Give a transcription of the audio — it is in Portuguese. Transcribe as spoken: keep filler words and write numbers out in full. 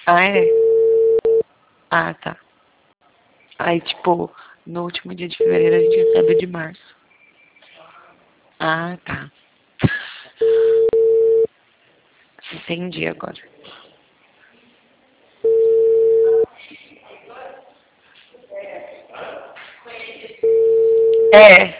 Ah, é? Ah, tá. Aí, tipo, no último dia de fevereiro a gente recebe o de março. Ah, tá. Entendi agora. É.